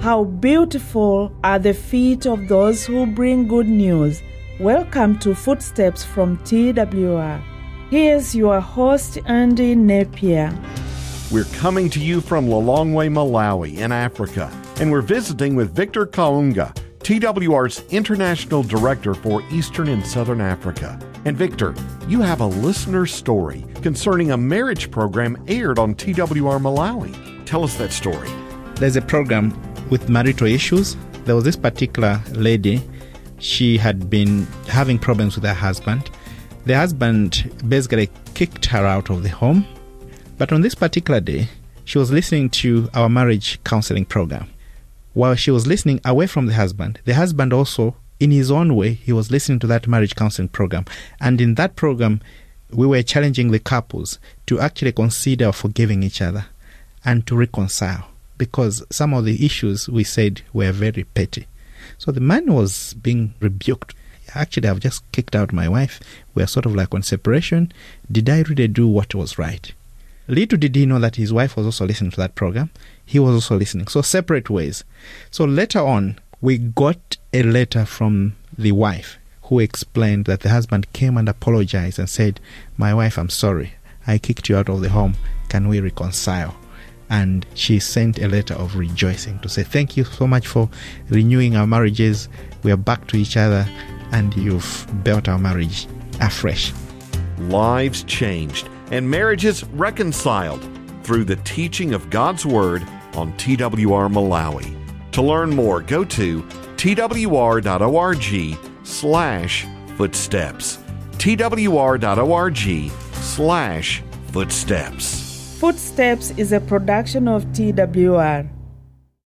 How beautiful are the feet of those who bring good news. Welcome to Footsteps from TWR. Here's your host, Andy Napier. We're coming to you from Lilongwe, Malawi in Africa, and we're visiting with Victor Kaunga, TWR's International Director for Eastern and Southern Africa. And Victor, you have a listener story concerning a marriage program aired on TWR Malawi. Tell us that story. There's a program with marital issues. There was this particular lady. She had been having problems with her husband. The husband basically kicked her out of the home. But on this particular day, she was listening to our marriage counseling program. While she was listening away from the husband also, in his own way, he was listening to that marriage counseling program. And in that program, we were challenging the couples to actually consider forgiving each other and to reconcile, because some of the issues we said were very petty. So the man was being rebuked. Actually, I've just kicked out my wife. We're sort of like on separation. Did I really do what was right? Little did he know that his wife was also listening to that program. He was also listening. So separate ways. So later on, we got a letter from the wife who explained that the husband came and apologized and said, "My wife, I'm sorry. I kicked you out of the home. Can we reconcile?" And she sent a letter of rejoicing to say, "Thank you so much for renewing our marriages. We are back to each other and you've built our marriage afresh." Lives changed and marriages reconciled through the teaching of God's Word on TWR Malawi. To learn more, go to twr.org/footsteps. twr.org/footsteps. Footsteps is a production of TWR.